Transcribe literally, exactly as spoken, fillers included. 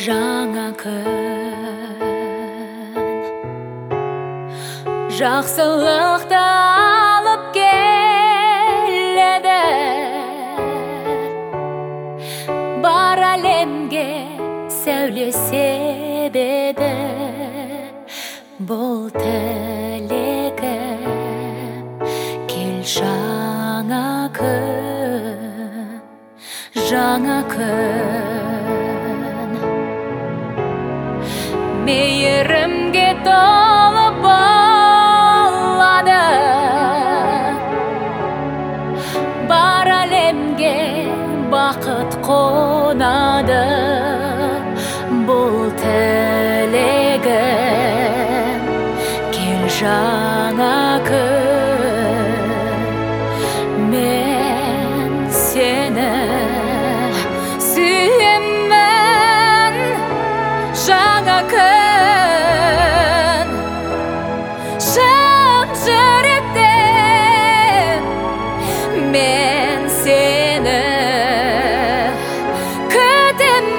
жаңа күн жақсылықты алып келеді, бар әлемге сәуле себеді. Бұл тілегім кел жаңа күн, жаңа күн мейірімге толы